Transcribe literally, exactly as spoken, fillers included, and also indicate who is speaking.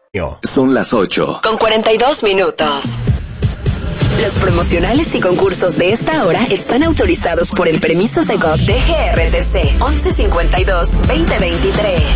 Speaker 1: Son las ocho.
Speaker 2: Con cuarenta y dos minutos. Los promocionales y concursos de esta hora están autorizados por el permiso Segov de G R T C once cincuenta y dos veinte veintitrés.